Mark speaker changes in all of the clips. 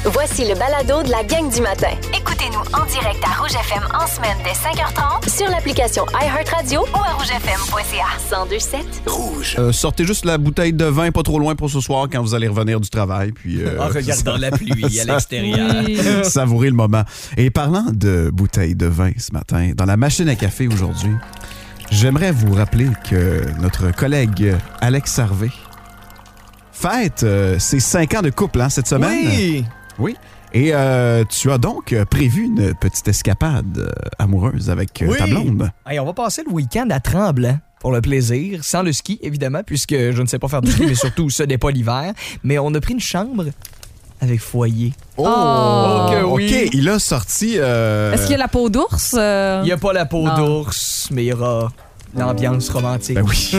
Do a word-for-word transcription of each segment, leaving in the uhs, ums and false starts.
Speaker 1: Voici le balado de la gang du matin.
Speaker 2: Écoutez-nous en direct à Rouge F M en semaine dès cinq heures trente
Speaker 1: Sur l'application iHeartRadio
Speaker 2: ou à rouge f m point c a.
Speaker 1: cent deux sept
Speaker 3: Rouge.
Speaker 4: Euh, sortez juste la bouteille de vin pas trop loin pour ce soir quand vous allez revenir du travail. Puis, euh,
Speaker 5: En regardant la pluie à l'extérieur.
Speaker 4: Savourez le moment. Et parlant de bouteille de vin ce matin, dans la machine à café aujourd'hui, j'aimerais vous rappeler que notre collègue Alex Harvey fête euh, ses cinq ans de couple hein, cette semaine.
Speaker 5: Oui!
Speaker 4: Oui. Et euh, tu as donc prévu une petite escapade euh, amoureuse avec euh,
Speaker 5: Oui.
Speaker 4: ta blonde.
Speaker 5: Hey, on va passer le week-end à Tremblant. Pour le plaisir, sans le ski, évidemment, puisque je ne sais pas faire du ski, mais surtout, ce n'est pas l'hiver. Mais on a pris une chambre avec foyer.
Speaker 6: Oh!
Speaker 5: Oh que oui!
Speaker 4: OK, il a sorti... euh,
Speaker 6: Est-ce qu'il y a la peau d'ours? Euh...
Speaker 5: Il n'y a pas la peau
Speaker 6: Non.
Speaker 5: d'ours, mais il y aura l'ambiance romantique.
Speaker 4: Ben oui.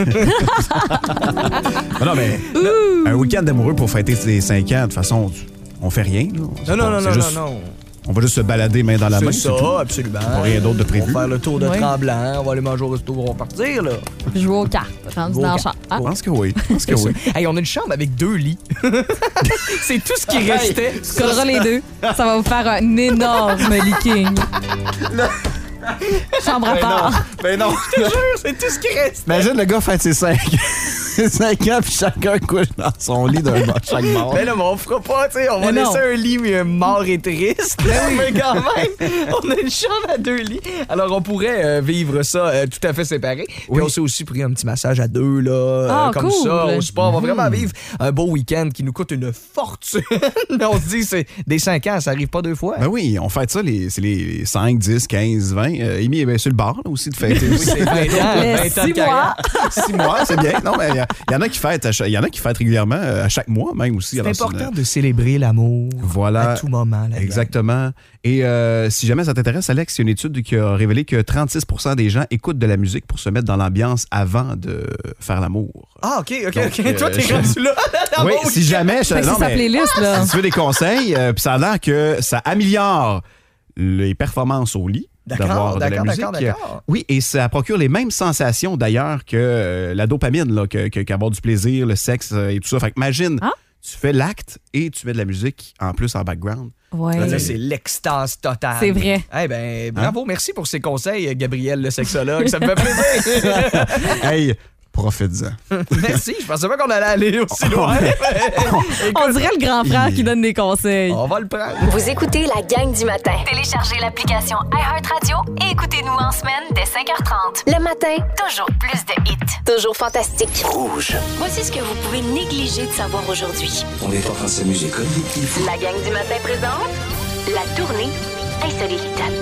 Speaker 4: non, mais un week-end d'amoureux pour fêter ses cinq ans, de toute façon, on fait rien. Là. C'est
Speaker 5: Non, non,
Speaker 4: pas-
Speaker 5: non,
Speaker 4: c'est
Speaker 5: non,
Speaker 4: juste-
Speaker 5: non, non.
Speaker 4: On va juste se balader main dans la main.
Speaker 5: C'est
Speaker 4: c'est tout.
Speaker 5: ça, absolument.
Speaker 4: Pas rien d'autre de prévu.
Speaker 5: On va faire le tour de
Speaker 6: Oui.
Speaker 5: Tremblant, on va aller manger au resto, on va partir, là.
Speaker 6: Jouer aux cartes. Rendu
Speaker 5: Jouer aux
Speaker 6: dans la
Speaker 5: cartes.
Speaker 6: chambre. Ah.
Speaker 4: Je pense que oui. Je pense que
Speaker 5: C'est
Speaker 4: oui.
Speaker 5: ça. Hey, on a une chambre avec deux lits. C'est tout ce qui restait.
Speaker 6: Tu colleras les deux. Ça va vous faire un énorme leaking. Chambre à
Speaker 4: Ben non.
Speaker 6: part.
Speaker 4: Ben non.
Speaker 5: Je te jure, c'est tout ce qui reste.
Speaker 4: Imagine le gars fête ses cinq cinq ans, puis chacun couche dans son lit d'un bord, chaque mort.
Speaker 5: Mais là, mais on fera pas, tu sais, on va
Speaker 6: Mais
Speaker 5: laisser
Speaker 6: non.
Speaker 5: un lit mais mort et triste. Mais quand même, on a une chambre à deux lits. Alors, on pourrait euh, vivre ça euh, tout à fait séparé. Puis
Speaker 4: Oui.
Speaker 5: on s'est aussi pris un petit massage à deux, là, euh,
Speaker 6: Ah,
Speaker 5: comme
Speaker 6: cool.
Speaker 5: ça, au spa. On va vraiment vivre un beau week-end qui nous coûte une fortune. On se dit, c'est des cinq ans, ça arrive pas deux fois.
Speaker 4: Ben oui, on fête ça, les, c'est les cinq, dix, quinze, vingt. Euh, Amy est bien sur le bar là, aussi de fêter.
Speaker 5: Oui, c'est vingt ans,
Speaker 6: Les
Speaker 5: vingt ans de
Speaker 6: six
Speaker 5: carrière.
Speaker 6: mois.
Speaker 4: Six mois, c'est bien. Non, mais il y, y en a qui fêtent, à chaque- il y en a qui fêtent régulièrement, euh, à chaque mois même aussi.
Speaker 5: C'est
Speaker 4: Alors,
Speaker 5: important
Speaker 4: une-
Speaker 5: de célébrer l'amour
Speaker 4: Voilà.
Speaker 5: à tout moment. la gang.
Speaker 4: Exactement. Et euh, si jamais ça t'intéresse, Alex, il y a une étude qui a révélé que trente-six pour cent des gens écoutent de la musique pour se mettre dans l'ambiance avant de faire l'amour.
Speaker 5: Ah, OK, OK,
Speaker 4: Donc,
Speaker 5: OK.
Speaker 4: euh,
Speaker 5: Toi, t'es
Speaker 4: je-
Speaker 5: rendu là. dans
Speaker 4: Oui,
Speaker 5: mon
Speaker 4: si
Speaker 5: week-end.
Speaker 4: jamais... je-
Speaker 6: Fait que
Speaker 4: non,
Speaker 6: c'est sa
Speaker 4: mais
Speaker 6: playlist, là.
Speaker 4: si tu veux des conseils, euh, puis ça a l'air que ça améliore les performances au lit.
Speaker 5: D'accord,
Speaker 4: D'avoir de la
Speaker 5: d'accord,
Speaker 4: musique.
Speaker 5: d'accord, d'accord.
Speaker 4: Oui, et ça procure les mêmes sensations d'ailleurs que euh, la dopamine, là, que, que- qu'avoir du plaisir, le sexe euh, et tout ça. Fait que imagine,
Speaker 6: Ah.
Speaker 4: tu fais l'acte et tu mets de la musique en plus en background.
Speaker 6: Ouais.
Speaker 5: Là, c'est l'extase totale.
Speaker 6: C'est vrai.
Speaker 5: Eh ben, bravo, merci pour ces conseils, Gabriel, le sexologue. Ça me fait plaisir.
Speaker 4: Hey, profite-en.
Speaker 5: Merci. Je pensais pas qu'on allait aller aussi loin.
Speaker 6: On dirait le grand frère qui donne des conseils.
Speaker 5: On va le prendre.
Speaker 1: Vous écoutez la gang du matin.
Speaker 2: Téléchargez l'application iHeartRadio et écoutez-nous en semaine dès cinq heures trente
Speaker 1: Le matin,
Speaker 2: Toujours plus de hits.
Speaker 1: toujours fantastique.
Speaker 3: Rouge.
Speaker 2: Voici ce que vous pouvez négliger de savoir aujourd'hui.
Speaker 3: On est en train de s'amuser comme des petits fous.
Speaker 1: La gang du matin présente la tournée insolite.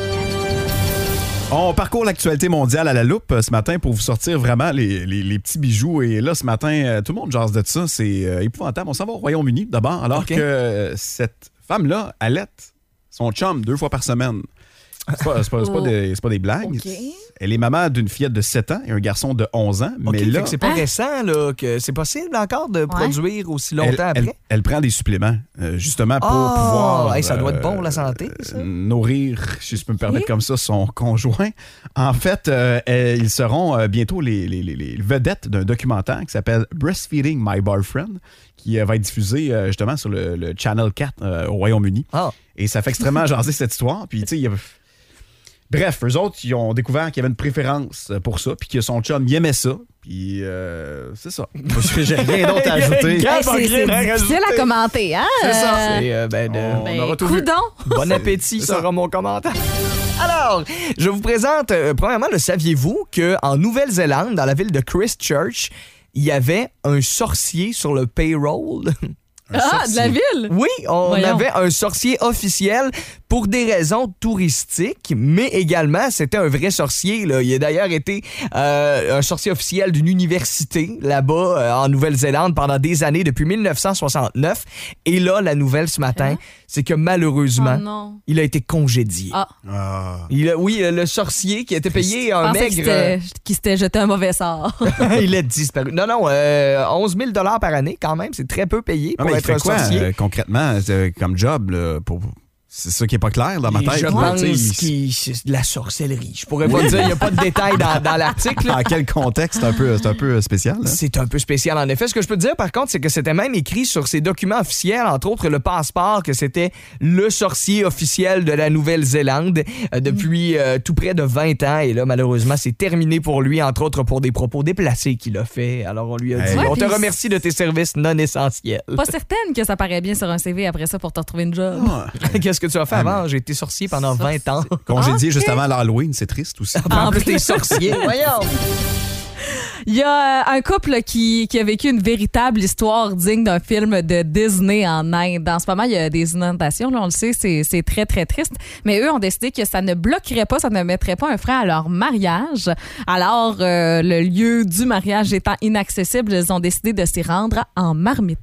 Speaker 4: On parcourt l'actualité mondiale à la loupe euh, ce matin pour vous sortir vraiment les, les- les petits bijoux. Et là, ce matin, euh, tout le monde jase de ça. C'est euh, épouvantable. On s'en va au Royaume-Uni d'abord, alors
Speaker 5: OK.
Speaker 4: que euh, cette femme-là allait son chum deux fois par semaine. C'est pas, c'est pas- c'est pas des, c'est pas des blagues.
Speaker 6: OK.
Speaker 4: Elle est maman d'une fillette de sept ans et un garçon de onze ans.
Speaker 5: OK,
Speaker 4: mais
Speaker 5: fait
Speaker 4: là,
Speaker 5: que c'est pas
Speaker 6: Hein?
Speaker 5: récent, là, que c'est possible encore de produire aussi longtemps
Speaker 4: elle,
Speaker 5: après.
Speaker 4: elle- elle prend des suppléments, euh, justement pour
Speaker 5: Ah!
Speaker 4: pouvoir...
Speaker 5: Hey, ça doit être
Speaker 4: euh,
Speaker 5: bon pour la santé, ça.
Speaker 4: euh, nourrir, si je peux me permettre comme ça, son conjoint. En fait, euh, euh, ils seront euh, bientôt les, les- les- les vedettes d'un documentaire qui s'appelle Breastfeeding My Boyfriend, qui euh, va être diffusé euh, justement sur le, le Channel quatre euh, au Royaume-Uni.
Speaker 5: Ah.
Speaker 4: Et ça fait extrêmement jaser cette histoire. Puis, tu sais, il y a... Bref, eux autres, ils ont découvert qu'il y avait une préférence pour ça, puis que son chum, il aimait ça. Puis, euh, c'est ça. J'ai rien d'autre à ajouter.
Speaker 5: Gab,
Speaker 6: Hey, c'est
Speaker 5: rien
Speaker 6: c'est
Speaker 5: à
Speaker 6: difficile
Speaker 5: rajouter.
Speaker 6: à commenter, hein?
Speaker 5: C'est ça.
Speaker 6: Euh,
Speaker 5: C'est, euh, ben, de-
Speaker 4: on
Speaker 6: ben,
Speaker 4: aura tout vu.
Speaker 6: coudon.
Speaker 5: Bon appétit
Speaker 4: C'est ça.
Speaker 5: sera mon commentaire. Alors, je vous présente, euh, premièrement, le saviez-vous qu'en Nouvelle-Zélande, dans la ville de Christchurch, il y avait un sorcier sur le payroll?
Speaker 4: Un
Speaker 6: Ah,
Speaker 4: sorcier.
Speaker 6: de la ville?
Speaker 5: Oui, on
Speaker 6: Voyons.
Speaker 5: avait un sorcier officiel pour des raisons touristiques, mais également, c'était un vrai sorcier. Là. Il a d'ailleurs été euh, un sorcier officiel d'une université là-bas euh, en Nouvelle-Zélande pendant des années, depuis dix-neuf cent soixante-neuf. Et là, la nouvelle ce matin,
Speaker 6: Hein?
Speaker 5: c'est que malheureusement,
Speaker 6: Oh non.
Speaker 5: il a été congédié.
Speaker 6: Ah,
Speaker 4: Ah.
Speaker 5: Il a- oui, le sorcier qui a été payé
Speaker 6: je
Speaker 5: un
Speaker 6: pensais qu'il
Speaker 5: maigre...
Speaker 6: s'était- qu'il s'était jeté un mauvais sort.
Speaker 5: il a disparu. Non, non, euh, onze mille par année quand même. C'est très peu payé
Speaker 4: Ah,
Speaker 5: pour
Speaker 4: mais il
Speaker 5: être
Speaker 4: fait
Speaker 5: un
Speaker 4: quoi,
Speaker 5: sorcier.
Speaker 4: euh, concrètement, euh, comme job, là, pour... C'est ça qui est pas clair dans ma
Speaker 5: Et
Speaker 4: tête.
Speaker 5: je
Speaker 4: là,
Speaker 5: pense
Speaker 4: tu sais,
Speaker 5: que c'est de la sorcellerie. Je pourrais pas dire, il n'y a pas de détails dans, dans l'article.
Speaker 4: Dans quel contexte? C'est un peu, c'est un peu spécial. Là.
Speaker 5: C'est un peu spécial, en effet. Ce que je peux te dire, par contre, c'est que c'était même écrit sur ses documents officiels, entre autres le passeport, que c'était le sorcier officiel de la Nouvelle-Zélande euh, depuis euh, tout près de vingt ans. Et là, malheureusement, c'est terminé pour lui, entre autres pour des propos déplacés qu'il a fait. Alors, on lui a dit,
Speaker 4: Hey.
Speaker 6: Ouais,
Speaker 5: on te
Speaker 6: puis
Speaker 5: remercie de tes services non essentiels.
Speaker 6: Pas certaine que ça paraît bien sur un C V après ça pour te retrouver une job.
Speaker 5: Qu'est-ce que tu as fait avant? J'ai été sorcier pendant vingt ans.
Speaker 4: Congédié
Speaker 6: Ok.
Speaker 4: juste avant l'Halloween, c'est triste aussi.
Speaker 5: En
Speaker 6: En
Speaker 5: plus,
Speaker 6: plus.
Speaker 5: t'es sorcier. Voyons.
Speaker 6: Il y a euh, un couple qui, qui a vécu une véritable histoire digne d'un film de Disney en Inde. En ce moment, il y a des inondations, là, on le sait, c'est, c'est très, très triste. Mais eux ont décidé que ça ne bloquerait pas, ça ne mettrait pas un frein à leur mariage. Alors, euh, le lieu du mariage étant inaccessible, ils ont décidé de s'y rendre en marmite.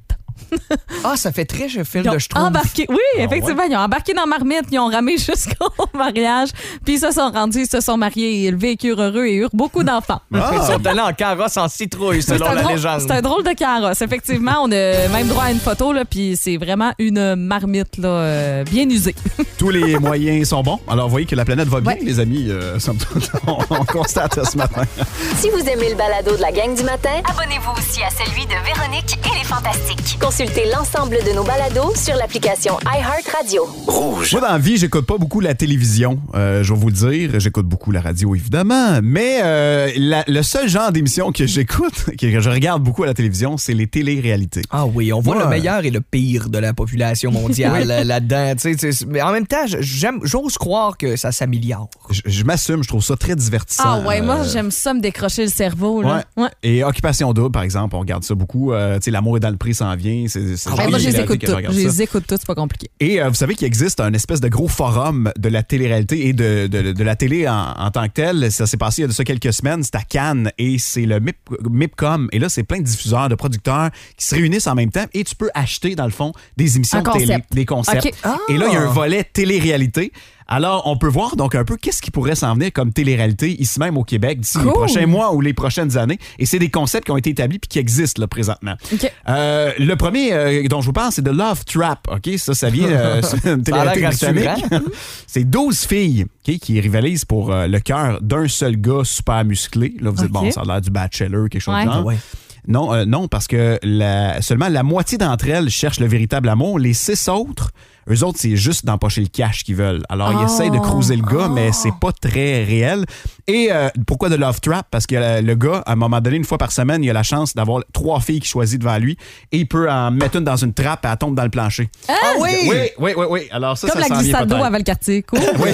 Speaker 5: Ah, ça fait très je film
Speaker 6: Ils ont
Speaker 5: de je trouve.
Speaker 6: embarqué, oui, effectivement, ils ont embarqué dans Marmite, ils ont ramé jusqu'au mariage, puis ils se sont rendus, ils se sont mariés, ils vécurent heureux et eurent beaucoup d'enfants.
Speaker 5: Ils sont allés en carrosse en citrouille,
Speaker 6: C'est
Speaker 5: selon
Speaker 6: un,
Speaker 5: la
Speaker 6: drôle,
Speaker 5: légende.
Speaker 6: c'est un drôle de carrosse. Effectivement, on a même droit à une photo, là, puis c'est vraiment une marmite là, euh, bien usée.
Speaker 4: Tous les moyens sont bons. Alors, vous voyez que la planète va bien,
Speaker 6: Ouais.
Speaker 4: les amis. Euh, somme toute, on, on constate ce matin.
Speaker 1: Si vous aimez le balado de la gang du matin,
Speaker 2: Abonnez-vous aussi à celui de Véronique et les Fantastiques.
Speaker 1: consultez l'ensemble de nos balados sur l'application iHeartRadio.
Speaker 3: Rouge.
Speaker 4: Moi, dans la vie, j'écoute pas beaucoup la télévision. Euh, je vais vous le dire. J'écoute beaucoup la radio, évidemment. Mais euh, la- le seul genre d'émission que j'écoute, que je regarde beaucoup à la télévision, c'est les télé-réalités.
Speaker 5: Ah oui, on voit
Speaker 4: Ouais.
Speaker 5: le meilleur et le pire de la population mondiale euh, là-dedans. tu sais, tu sais, Mais en même temps, j'aime, j'ose croire que ça s'améliore.
Speaker 4: Je, je m'assume, je trouve ça très divertissant.
Speaker 6: Ah ouais, moi,
Speaker 4: Euh,
Speaker 6: j'aime ça me décrocher le cerveau. Là.
Speaker 4: Ouais.
Speaker 6: Ouais.
Speaker 4: Et Occupation Double, par exemple, on regarde ça beaucoup. Euh, tu sais, L'amour est dans le prix s'en vient. C'est, c'est le
Speaker 6: Ben,
Speaker 4: genre
Speaker 6: moi,
Speaker 4: de
Speaker 6: je les
Speaker 4: télé-réalité
Speaker 6: écoute
Speaker 4: que je
Speaker 6: toutes.
Speaker 4: regarde
Speaker 6: Je
Speaker 4: ça.
Speaker 6: les écoute toutes, c'est pas compliqué.
Speaker 4: Et euh, vous savez qu'il existe un espèce de gros forum de la télé-réalité et de, de, de la télé en, en tant que telle. Ça s'est passé il y a de ça quelques semaines. C'est à Cannes et c'est le MIP, MIPCOM. Et là, c'est plein de diffuseurs, de producteurs qui se réunissent en même temps et tu peux acheter, dans le fond, des émissions
Speaker 6: Un
Speaker 4: de télé,
Speaker 6: concept.
Speaker 4: des concepts.
Speaker 6: OK. Ah.
Speaker 4: Et là, il y a un volet télé-réalité. Alors, on peut voir donc un peu qu'est-ce qui pourrait s'en venir comme télé-réalité ici même au Québec d'ici les
Speaker 6: Cool.
Speaker 4: prochains mois ou les prochaines années. Et c'est des concepts qui ont été établis puis qui existent là présentement.
Speaker 6: OK.
Speaker 4: Euh, le premier euh, dont je vous parle, c'est The Love Trap. Ok, ça, ça vient euh, c'est une
Speaker 5: Ça a l'air
Speaker 4: télé-réalité britannique.
Speaker 5: rassurant.
Speaker 4: C'est douze filles ok, qui rivalisent pour euh, le cœur d'un seul gars super musclé. Là, vous dites,
Speaker 6: OK.
Speaker 4: bon, ça a l'air du Bachelor, quelque chose
Speaker 6: Ouais.
Speaker 4: de genre.
Speaker 5: Ouais.
Speaker 4: Non, euh, non, parce que la, seulement la moitié d'entre elles cherchent le véritable amour. Les six autres, eux autres, c'est juste d'empocher le cash qu'ils veulent. Alors, ils
Speaker 6: Oh.
Speaker 4: essayent de cruiser le gars, mais c'est pas très réel. Et euh, pourquoi de Love Trap? Parce que euh, le gars, à un moment donné, une fois par semaine, il a la chance d'avoir trois filles qu'il choisit devant lui et il peut en mettre une dans une trappe et elle tombe dans le plancher.
Speaker 5: Ah oui!
Speaker 4: Oui, oui, oui, oui. Alors ça,
Speaker 6: Comme
Speaker 4: ça
Speaker 6: la
Speaker 4: s'en vient
Speaker 6: glissade d'eau
Speaker 4: peut-être.
Speaker 6: avec le quartier. Cool.
Speaker 4: Oui.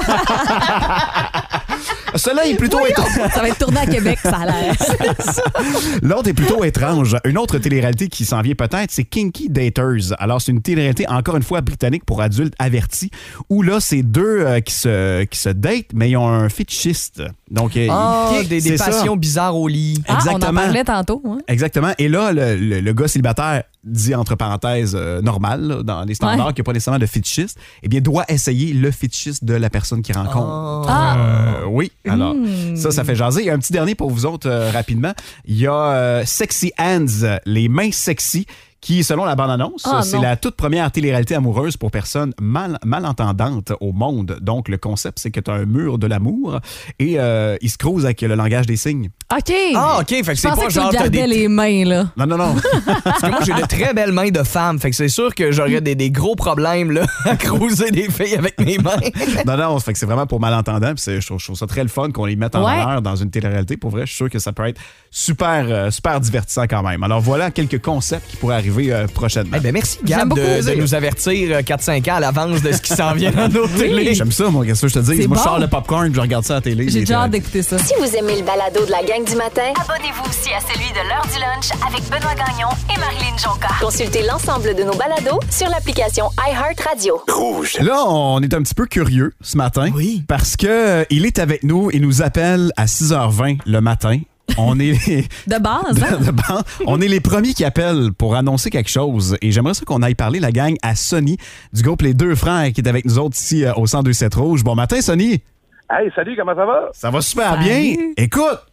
Speaker 4: Cela est plutôt étrange.
Speaker 6: Ça va être tourné à Québec, ça a l'air.
Speaker 4: L'autre est plutôt étrange. Une autre télé-réalité qui s'en vient peut-être, c'est Kinky Daters. Alors, c'est une télé-réalité, encore une fois, britannique pour adultes avertis, où là, c'est deux euh, qui, se, qui se datent, mais ils ont un fétichiste. Donc, euh,
Speaker 5: Ah,
Speaker 4: il-
Speaker 5: des,
Speaker 4: c'est
Speaker 5: des
Speaker 4: ça.
Speaker 5: passions bizarres au lit.
Speaker 6: Ah, on en
Speaker 4: Exactement.
Speaker 6: parlait tantôt. Hein?
Speaker 4: Exactement. Et là, le, le- le gars célibataire, dit entre parenthèses euh, normal, là, dans les standards,
Speaker 6: Ouais.
Speaker 4: qui n'a pas nécessairement de fétichiste, eh bien, doit essayer le fétichiste de la personne qu'il rencontre.
Speaker 6: Ah.
Speaker 4: Euh, oui. Alors,
Speaker 6: Mm.
Speaker 4: ça, ça fait jaser. Il y a un petit dernier pour vous autres, euh, rapidement. Il y a euh, Sexy Hands, les mains sexy, qui, selon la bande-annonce,
Speaker 6: Ah,
Speaker 4: c'est
Speaker 6: non.
Speaker 4: la toute première télé-réalité amoureuse pour personnes mal, malentendantes au monde. Donc, le concept, c'est que tu as un mur de l'amour et euh, il se croise avec le langage des signes.
Speaker 6: OK.
Speaker 5: Ah, OK, fait que
Speaker 6: Je
Speaker 5: c'est
Speaker 6: pensais
Speaker 5: pas
Speaker 6: que
Speaker 5: genre
Speaker 6: tu
Speaker 5: t'as
Speaker 6: gardais
Speaker 5: des...
Speaker 6: les mains, là.
Speaker 4: Non, non, non.
Speaker 5: Parce que moi, j'ai de très belles mains de femme, fait que c'est sûr que j'aurais des, des gros problèmes là, à cruiser des filles avec mes mains.
Speaker 4: non, non, fait que c'est vraiment pour malentendants. Puis c'est- je, trouve, je trouve ça très le fun qu'on les mette en
Speaker 6: Ouais.
Speaker 4: valeur dans une télé-réalité. Pour vrai, je suis sûr que ça peut être super, euh, super divertissant quand même. Alors voilà quelques concepts qui pourraient arriver euh, prochainement.
Speaker 5: Eh ben merci,
Speaker 6: J'aime
Speaker 5: Gab,
Speaker 6: beaucoup.
Speaker 5: de, de nous avertir euh, quatre cinq ans à l'avance de ce qui s'en vient dans nos télés.
Speaker 4: J'aime ça, moi, qu'est-ce que je te dis?
Speaker 6: C'est
Speaker 4: Moi, je
Speaker 6: bon.
Speaker 4: sors le popcorn puis je regarde ça à la télé.
Speaker 6: J'ai
Speaker 4: les
Speaker 6: déjà hâte
Speaker 4: télé-
Speaker 6: d'écouter ça.
Speaker 1: Si vous aimez le balado de la gang du matin,
Speaker 2: Abonnez-vous aussi à celui de l'heure du lunch avec Benoît Gagnon et Marilyn Jonca.
Speaker 1: consultez l'ensemble de nos balados sur l'application iHeartRadio.
Speaker 3: Rouge.
Speaker 4: Là, on est un petit peu curieux ce matin.
Speaker 5: Oui.
Speaker 4: Parce que euh, il est avec nous et nous appelle à six heures vingt le matin. On est les...
Speaker 6: De base, hein?
Speaker 4: de base, on est les premiers qui appellent pour annoncer quelque chose. Et j'aimerais ça qu'on aille parler, la gang, à Sonny, du groupe Les Deux Frères, qui est avec nous autres ici euh, au cent deux sept Rouge. Bon matin, Sonny.
Speaker 7: Hey, salut, comment ça va?
Speaker 4: Ça va super
Speaker 6: Salut.
Speaker 4: bien. Écoute,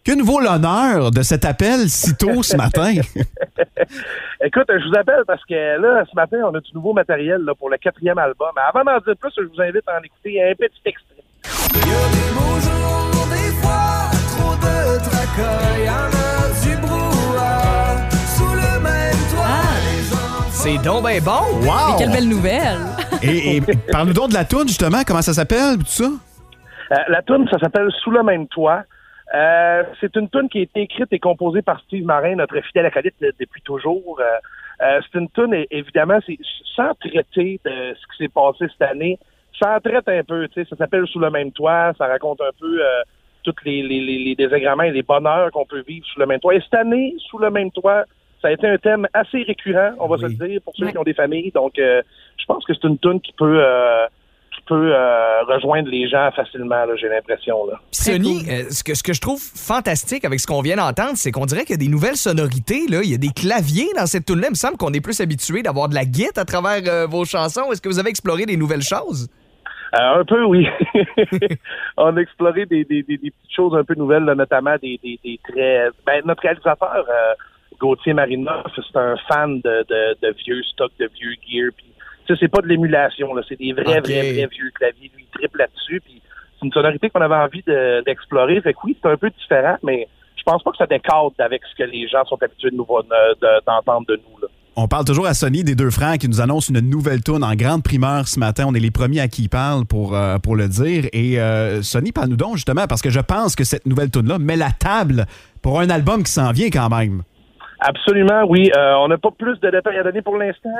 Speaker 4: Que nous vaut l'honneur de cet appel si tôt ce matin?
Speaker 7: Écoute, je vous appelle parce que là, ce matin, on a du nouveau matériel là, pour le quatrième album. Mais avant d'en dire plus, je vous invite à en écouter un petit extrait.
Speaker 8: Il y a des beaux jours, des fois, trop de tracas, y en a du brouhaha, sous le même toit. Ah,
Speaker 5: c'est donc ben bon!
Speaker 4: Wow!
Speaker 6: Mais quelle belle nouvelle!
Speaker 4: et, et parle-nous donc de la toune, justement. Comment ça s'appelle, tout ça?
Speaker 7: Euh, la toune, ça s'appelle « Sous le même toit ». Euh, c'est une toune qui a été écrite et composée par Steve Marin, notre fidèle acolyte depuis toujours. Euh, euh, c'est une toune, évidemment, c'est sans traiter de ce qui s'est passé cette année. Ça en traite un peu, tu sais, ça s'appelle « Sous le même toit », ça raconte un peu euh, tous les, les, les, les désagréments et les bonheurs qu'on peut vivre sous le même toit. Et cette année, « Sous le même toit », ça a été un thème assez récurrent, on va oui. se le dire, pour ceux oui. qui ont des familles. Donc, euh, je pense que c'est une toune qui peut... Euh, peut euh, rejoindre les gens facilement, là, j'ai l'impression. Là.
Speaker 5: Sonny, euh, ce, que, ce que je trouve fantastique avec ce qu'on vient d'entendre, c'est qu'on dirait qu'il y a des nouvelles sonorités. Là. Il y a des claviers dans cette tune-là. Il me semble qu'on est plus habitué d'avoir de la guitare à travers euh, vos chansons. Est-ce que vous avez exploré des nouvelles choses?
Speaker 7: Euh, un peu, oui. On a exploré des, des, des, des petites choses un peu nouvelles, là, notamment des, des, des traits... Ben, notre réalisateur, euh, Gauthier Marinoff, c'est un fan de, de, de vieux stocks, de vieux gear, puis ça, c'est pas de l'émulation, là. C'est des vrais, okay. vrais, vrais vieux claviers. Lui, il triple là-dessus. Puis c'est une sonorité qu'on avait envie de, d'explorer. Fait que oui, c'est un peu différent, mais je pense pas que ça décadre avec ce que les gens sont habitués de nous, de, d'entendre de nous, là.
Speaker 4: On parle toujours à Sonny des Deux Frères qui nous annonce une nouvelle toune en grande primeur ce matin. On est les premiers à qui il parle pour, euh, pour le dire. Et euh, Sonny, parle-nous donc justement, parce que je pense que cette nouvelle toune-là met la table pour un album qui s'en vient quand même.
Speaker 7: Absolument, oui. Euh, on n'a pas plus de détails à donner pour l'instant.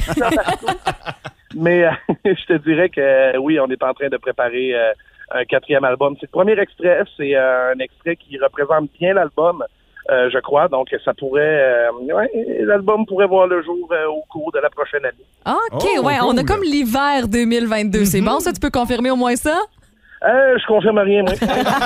Speaker 7: Mais euh, je te dirais que euh, oui, on est en train de préparer euh, un quatrième album. C'est le premier extrait. C'est euh, un extrait qui représente bien l'album, euh, je crois. Donc, ça pourrait... Euh, ouais, l'album pourrait voir le jour euh, au cours de la prochaine année.
Speaker 6: OK,
Speaker 4: oh,
Speaker 6: ouais.
Speaker 4: cool.
Speaker 6: On a comme l'hiver deux mille vingt-deux. Mm-hmm. C'est bon, ça? Tu peux confirmer au moins ça?
Speaker 7: Euh, je confirme rien, moi.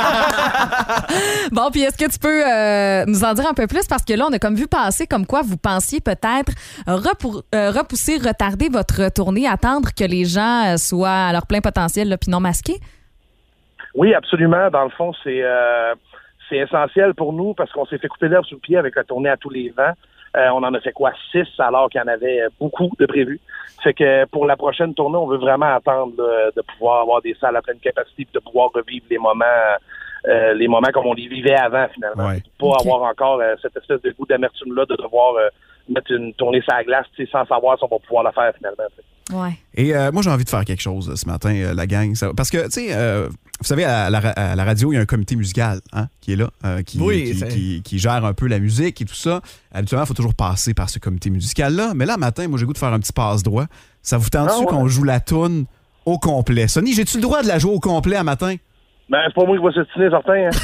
Speaker 6: Bon, puis est-ce que tu peux euh, nous en dire un peu plus? Parce que là, on a comme vu passer comme quoi vous pensiez peut-être repou- euh, repousser, retarder votre tournée, attendre que les gens soient à leur plein potentiel, là, puis non masqués?
Speaker 7: Oui, absolument. Dans le fond, c'est, euh, c'est essentiel pour nous parce qu'on s'est fait couper l'herbe sous le pied avec la tournée à tous les vents. Euh, on en a fait quoi? Six, alors qu'il y en avait beaucoup de prévus. Fait que pour la prochaine tournée, on veut vraiment attendre là, de pouvoir avoir des salles à pleine capacité et de pouvoir revivre les moments euh, les moments comme on les vivait avant, finalement.
Speaker 4: Ouais.
Speaker 7: Pas
Speaker 6: okay.
Speaker 7: avoir encore euh, cette espèce de goût d'amertume-là de devoir euh, mettre une tournée sur la glace sans savoir si on va pouvoir la faire, finalement.
Speaker 6: Ouais.
Speaker 4: Et euh, moi, j'ai envie de faire quelque chose ce matin, euh, la gang. Ça, parce que, tu sais, euh, vous savez, à la, à la radio, il y a un comité musical hein, qui est là, euh, qui,
Speaker 5: oui,
Speaker 4: qui, qui, qui gère un peu la musique et tout ça. Habituellement, il faut toujours passer par ce comité musical-là. Mais là, matin, moi, j'ai le goût de faire un petit passe-droit. Ça vous tente-tu ah, ouais. qu'on joue la toune au complet? Sonny, j'ai-tu le droit de la jouer au complet à matin?
Speaker 7: Ben, c'est pas moi qui va s'obstiner, certain. Hein.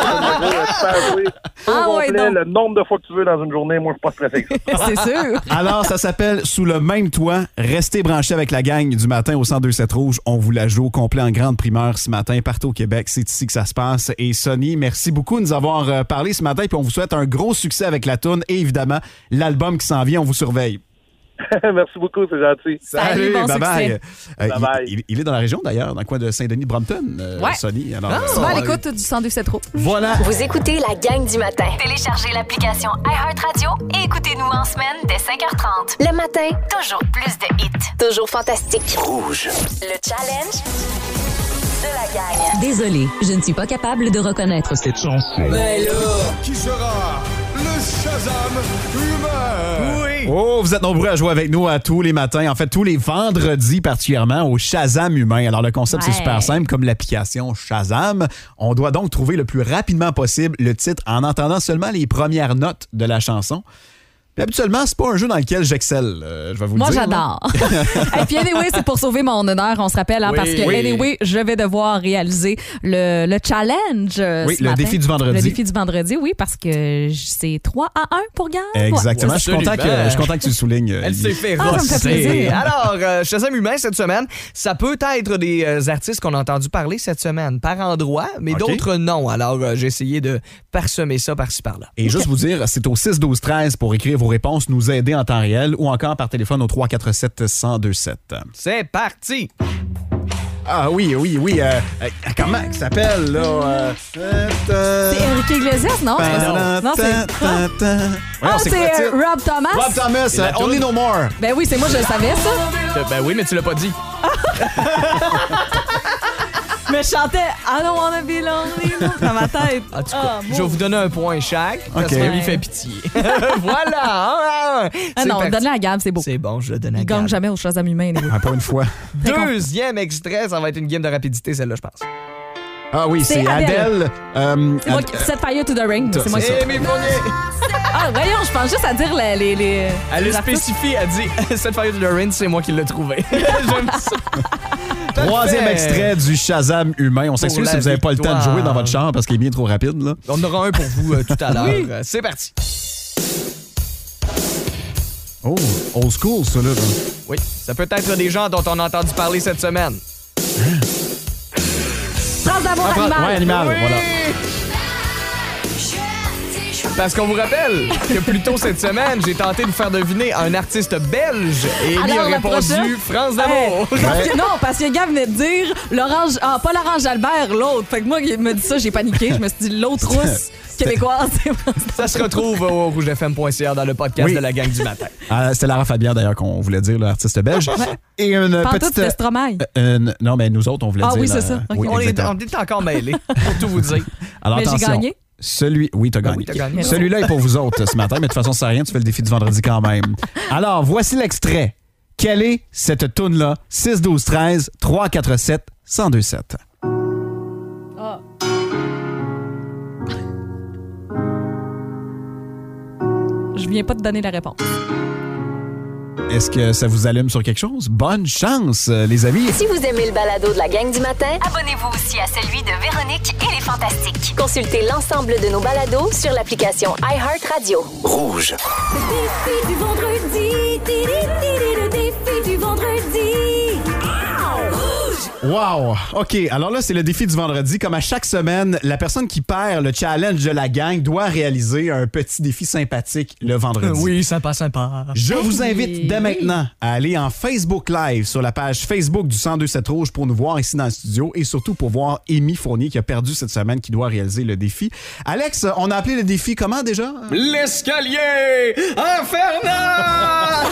Speaker 7: Ah ouais, complet, le nombre de fois que tu veux dans une journée, moi, je suis pas stressé.
Speaker 6: C'est sûr.
Speaker 4: Alors, ça s'appelle Sous le même toit. Restez branchés avec la gang du matin au cent deux sept Rouge. On vous la joue au complet en grande primeur ce matin, partout au Québec. C'est ici que ça se passe. Et Sonny, merci beaucoup de nous avoir parlé ce matin. Puis on vous souhaite un gros succès avec la toune et évidemment, l'album qui s'en vient. On vous surveille.
Speaker 7: Merci beaucoup, c'est gentil.
Speaker 6: Salut, bon
Speaker 4: bye bye.
Speaker 6: Euh,
Speaker 7: bye, bye.
Speaker 4: Il, il est dans la région d'ailleurs, dans le coin de Saint-Denis-Brompton, euh,
Speaker 6: ouais.
Speaker 4: Sonny. Alors,
Speaker 6: ah,
Speaker 4: euh,
Speaker 6: tu vas à
Speaker 4: ouais.
Speaker 6: l'écoute du cent deux sept Rouge.
Speaker 4: Voilà.
Speaker 2: Vous écoutez la gang du matin. Téléchargez l'application iHeartRadio et écoutez-nous en semaine dès cinq heures trente. Le matin, toujours plus de hits. Toujours fantastique.
Speaker 3: Rouge.
Speaker 2: Le challenge de la gang.
Speaker 1: Désolé, je ne suis pas capable de reconnaître cette chanson.
Speaker 8: Mais là, qui sera le Shazam humain?
Speaker 5: Oui.
Speaker 4: Oh, vous êtes nombreux à jouer avec nous à tous les matins, en fait tous les vendredis particulièrement au Shazam humain. Alors le concept ouais. c'est super simple, comme l'application Shazam. On doit donc trouver le plus rapidement possible le titre en entendant seulement les premières notes de la chanson. Puis habituellement, c'est pas un jeu dans lequel j'excelle, euh, je vais vous
Speaker 6: Moi,
Speaker 4: le dire.
Speaker 6: Moi, j'adore. Et puis anyway, c'est pour sauver mon honneur, on se rappelle, hein,
Speaker 4: oui,
Speaker 6: parce que
Speaker 4: oui.
Speaker 6: anyway, je vais devoir réaliser le, le challenge euh,
Speaker 4: Oui,
Speaker 6: ce
Speaker 4: le
Speaker 6: matin.
Speaker 4: défi du vendredi.
Speaker 6: Le défi du vendredi, oui, parce que c'est trois à un pour Gab.
Speaker 4: Exactement.
Speaker 5: Ouais.
Speaker 4: Je, suis content que, je suis content que tu le soulignes.
Speaker 5: Elle
Speaker 4: Lily.
Speaker 5: s'est fait
Speaker 6: ah,
Speaker 5: rosser.
Speaker 6: Ça me fait plaisir.
Speaker 5: Alors, euh, Shazam humain cette semaine, ça peut être des euh, artistes qu'on a entendu parler cette semaine par endroit, mais
Speaker 4: okay.
Speaker 5: d'autres non. Alors, euh, j'ai essayé de parsemer ça par-ci par-là.
Speaker 4: Et juste vous dire, c'est au six douze treize pour écrire vos réponses, nous aider en temps réel ou encore par téléphone au trois quatre sept, un zéro deux sept.
Speaker 5: C'est parti!
Speaker 4: Ah oui, oui, oui. euh, euh, comment il s'appelle, là? Euh,
Speaker 6: C'est Enrique Iglesias, non? C'est pas ça. Non, c'est... Ah, c'est euh, Rob Thomas?
Speaker 4: Rob Thomas, euh, Only No More.
Speaker 6: Ben oui, c'est moi, je le savais, ça.
Speaker 5: Euh, Ben oui, mais tu l'as pas dit.
Speaker 6: Mais je chantais I don't wanna be lonely dans ma tête.
Speaker 5: En tout cas,
Speaker 6: Ah,
Speaker 5: je vais
Speaker 6: bon.
Speaker 5: vous donner un point chaque parce
Speaker 4: Ok.
Speaker 5: que lui
Speaker 6: Ouais.
Speaker 5: fait pitié. Voilà! Ah,
Speaker 6: Ah non, donne-le à Gab, c'est beau.
Speaker 5: C'est bon, je le donne à
Speaker 6: Il gagne
Speaker 5: Gab.
Speaker 6: jamais aux choses à humains.
Speaker 4: Ah, pas une fois.
Speaker 5: Deuxième extrait, ça va être une game de rapidité, celle-là, je pense.
Speaker 4: Ah oui,
Speaker 6: C'est
Speaker 4: c'est
Speaker 6: Adele.
Speaker 4: Adele. euh,
Speaker 6: C'est moi
Speaker 4: Ad-
Speaker 6: qui Set Fire to the Ring. C'est moi qui...
Speaker 4: c'est ça.
Speaker 5: Amy Fournier!
Speaker 6: Ah, voyons, je pense juste à dire les... les, les
Speaker 5: Elle
Speaker 6: les
Speaker 5: a
Speaker 6: artistes.
Speaker 5: spécifié, elle dit Set Fire to the Rain, c'est moi qui l'ai trouvé. J'aime ça.
Speaker 4: Troisième
Speaker 5: Parfait.
Speaker 4: extrait du Shazam humain. On s'excuse
Speaker 5: la
Speaker 4: si vous n'avez pas le temps de
Speaker 5: victoire.
Speaker 4: jouer dans votre chambre parce qu'il est bien trop rapide, là.
Speaker 5: On en aura un pour vous euh, tout à l'heure.
Speaker 6: Oui.
Speaker 5: Euh, C'est parti.
Speaker 4: Oh, old school, ça, là.
Speaker 5: Oui, ça peut être des gens dont on a entendu parler cette semaine.
Speaker 6: France d'amour animal.
Speaker 4: Ouais, animal,
Speaker 5: Oui!
Speaker 4: voilà.
Speaker 5: Parce qu'on vous rappelle que plus tôt cette semaine, j'ai tenté de vous faire deviner un artiste belge et Amy a
Speaker 6: Alors, la
Speaker 5: répondu
Speaker 6: prochaine?
Speaker 5: France d'amour.
Speaker 6: Hey, parce que- non, parce que Gab venait de dire l'orange. Ah, pas l'orange Albert, l'autre. Fait que moi, il me dit ça, j'ai paniqué. Je me suis dit l'autre rousse québécoise.
Speaker 5: Ça se retrouve au rouge f m point c a dans le podcast
Speaker 4: Oui.
Speaker 5: de la gang du matin.
Speaker 4: Ah, c'était Lara Fabian, d'ailleurs, qu'on voulait dire, l'artiste belge. Et une
Speaker 6: Pantoute,
Speaker 4: petite...
Speaker 6: c'était Stromae.
Speaker 4: euh, une- non, mais nous autres, on voulait
Speaker 6: Ah
Speaker 4: dire...
Speaker 6: oui,
Speaker 4: la-
Speaker 6: c'est ça. Ok.
Speaker 4: Oui,
Speaker 5: On est,
Speaker 4: exactement.
Speaker 5: on est encore mêlés, pour tout vous dire.
Speaker 4: Alors,
Speaker 6: Mais j'ai
Speaker 4: attention.
Speaker 6: gagné.
Speaker 4: Celui... Oui, t'as gagné.
Speaker 5: oui, t'as gagné.
Speaker 4: Celui-là est pour vous autres ce matin, mais de toute façon, ça sert à rien, tu fais le défi du vendredi quand même. Alors, voici l'extrait. Quelle est cette toune-là? six douze treize trois quatre sept un zéro deux sept.
Speaker 6: Ah. Je viens pas te donner la réponse.
Speaker 4: Est-ce que ça vous allume sur quelque chose? Bonne chance, euh, les amis.
Speaker 2: Si vous aimez le balado de la gang du matin, abonnez-vous aussi à celui de Véronique et les Fantastiques. Consultez l'ensemble de nos balados sur l'application iHeartRadio.
Speaker 3: Rouge.
Speaker 8: Défi du vendredi. Le défi du vendredi.
Speaker 4: Wow! OK, alors là, c'est le défi du vendredi. Comme à chaque semaine, la personne qui perd le challenge de la gang doit réaliser un petit défi sympathique le vendredi.
Speaker 5: Oui, sympa, sympa.
Speaker 4: Je vous
Speaker 6: Hey,
Speaker 4: invite dès
Speaker 6: oui.
Speaker 4: maintenant à aller en Facebook Live sur la page Facebook du cent deux sept Rouge pour nous voir ici dans le studio et surtout pour voir Amy Fournier qui a perdu cette semaine qui doit réaliser le défi. Alex, on a appelé le défi comment déjà?
Speaker 5: L'escalier infernal!